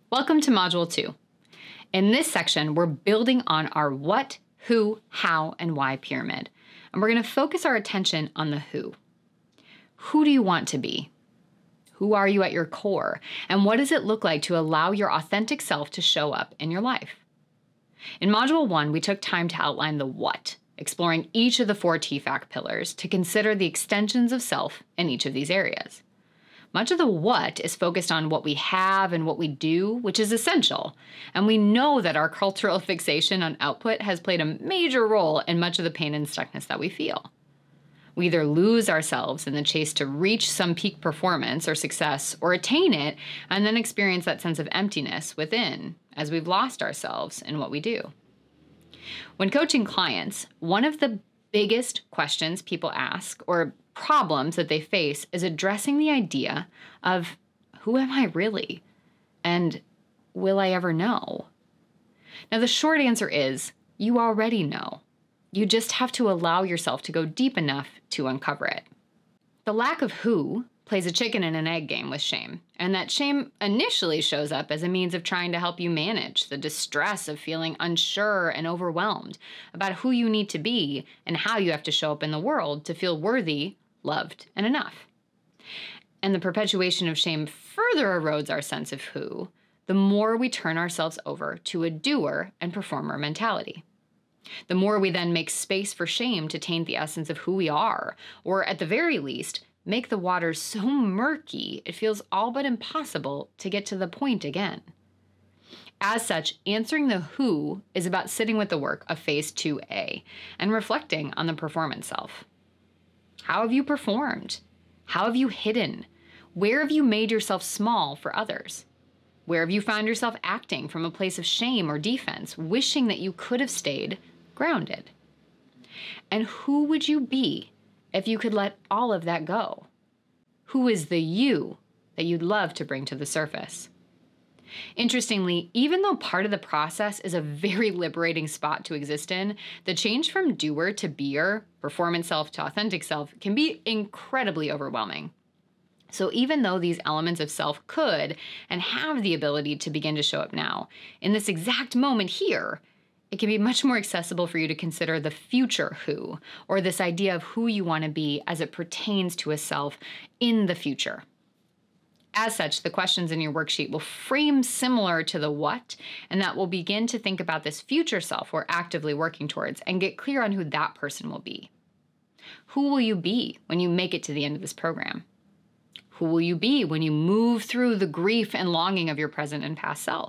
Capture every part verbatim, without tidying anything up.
Welcome to Module two. In this section, we're building on our what, who, how, and why pyramid, and we're going to focus our attention on the who. Who do you want to be? Who are you at your core? And what does it look like to allow your authentic self to show up in your life? In Module one, we took time to outline the what, exploring each of the four T FAC pillars to consider the extensions of self in each of these areas. Much of the what is focused on what we have and what we do, which is essential. And we know that our cultural fixation on output has played a major role in much of the pain and stuckness that we feel. We either lose ourselves in the chase to reach some peak performance or success, or attain it and then experience that sense of emptiness within as we've lost ourselves in what we do. When coaching clients, one of the biggest questions people ask, or problems that they face, is addressing the idea of, who am I really? And will I ever know? Now, the short answer is, you already know. You just have to allow yourself to go deep enough to uncover it. The lack of who plays a chicken and an egg game with shame, and that shame initially shows up as a means of trying to help you manage the distress of feeling unsure and overwhelmed about who you need to be and how you have to show up in the world to feel worthy, loved, and enough. And the perpetuation of shame further erodes our sense of who, the more we turn ourselves over to a doer and performer mentality. The more we then make space for shame to taint the essence of who we are, or at the very least, make the waters so murky it feels all but impossible to get to the point again. As such, answering the who is about sitting with the work of phase two A and reflecting on the performance self. How have you performed? How have you hidden? Where have you made yourself small for others? Where have you found yourself acting from a place of shame or defense, wishing that you could have stayed grounded? And who would you be if you could let all of that go? Who is the you that you'd love to bring to the surface? Interestingly, even though part of the process is a very liberating spot to exist in, the change from doer to beer, performance self to authentic self, can be incredibly overwhelming. So even though these elements of self could and have the ability to begin to show up now, in this exact moment here, it can be much more accessible for you to consider the future who, or this idea of who you want to be as it pertains to a self in the future. As such, the questions in your worksheet will frame similar to the what, and that will begin to think about this future self we're actively working towards and get clear on who that person will be. Who will you be when you make it to the end of this program? Who will you be when you move through the grief and longing of your present and past self?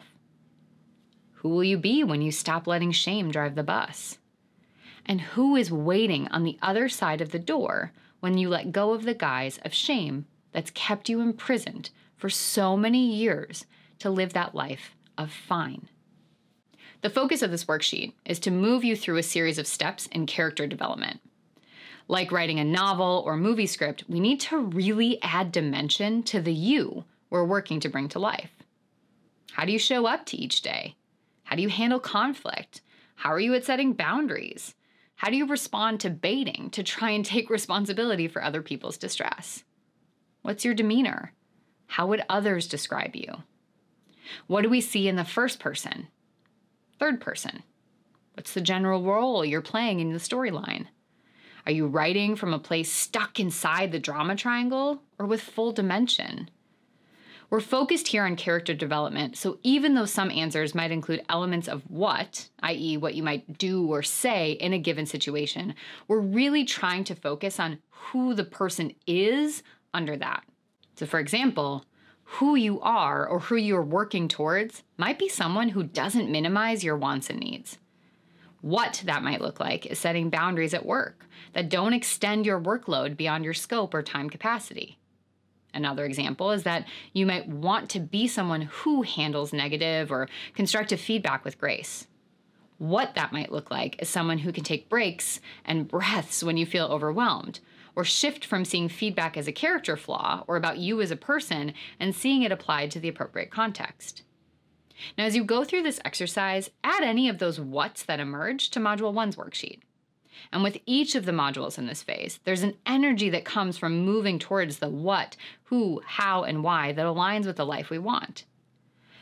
Who will you be when you stop letting shame drive the bus? And who is waiting on the other side of the door when you let go of the guise of shame that's kept you imprisoned for so many years to live that life of fine? The focus of this worksheet is to move you through a series of steps in character development. Like writing a novel or movie script, we need to really add dimension to the you we're working to bring to life. How do you show up to each day? How do you handle conflict? How are you at setting boundaries? How do you respond to baiting to try and take responsibility for other people's distress? What's your demeanor? How would others describe you? What do we see in the first person? Third person? What's the general role you're playing in the storyline? Are you writing from a place stuck inside the drama triangle or with full dimension? We're focused here on character development, so even though some answers might include elements of what, that is what you might do or say in a given situation, we're really trying to focus on who the person is under that. So for example, who you are or who you're working towards might be someone who doesn't minimize your wants and needs. What that might look like is setting boundaries at work that don't extend your workload beyond your scope or time capacity. Another example is that you might want to be someone who handles negative or constructive feedback with grace. What that might look like is someone who can take breaks and breaths when you feel overwhelmed, or shift from seeing feedback as a character flaw or about you as a person and seeing it applied to the appropriate context. Now, as you go through this exercise, add any of those whats that emerge to Module one's worksheet. And with each of the modules in this phase, there's an energy that comes from moving towards the what, who, how, and why that aligns with the life we want.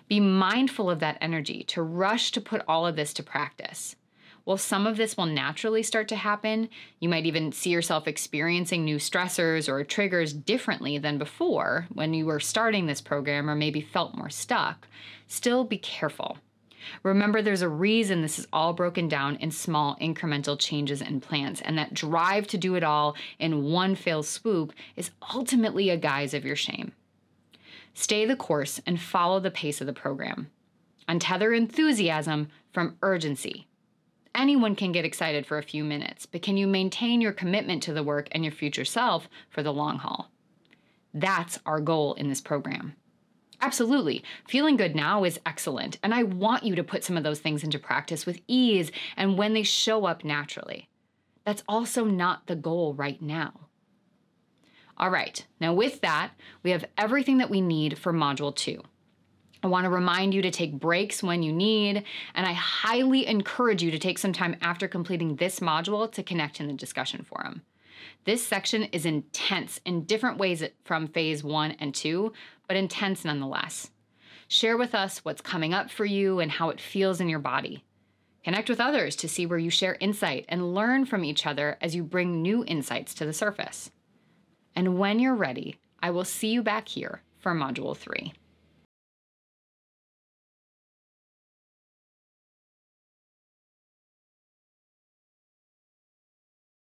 Be mindful of that energy to rush to put all of this to practice. While some of this will naturally start to happen, you might even see yourself experiencing new stressors or triggers differently than before when you were starting this program or maybe felt more stuck. Still be careful. Remember, there's a reason this is all broken down in small incremental changes and plans, and that drive to do it all in one fell swoop is ultimately a guise of your shame. Stay the course and follow the pace of the program. Untether enthusiasm from urgency. Anyone can get excited for a few minutes, but can you maintain your commitment to the work and your future self for the long haul? That's our goal in this program. Absolutely. Feeling good now is excellent, and I want you to put some of those things into practice with ease and when they show up naturally. That's also not the goal right now. All right, now with that, we have everything that we need for Module two. I want to remind you to take breaks when you need, and I highly encourage you to take some time after completing this module to connect in the discussion forum. This section is intense in different ways from phase one and two, but intense nonetheless. Share with us what's coming up for you and how it feels in your body. Connect with others to see where you share insight and learn from each other as you bring new insights to the surface. And when you're ready, I will see you back here for Module three.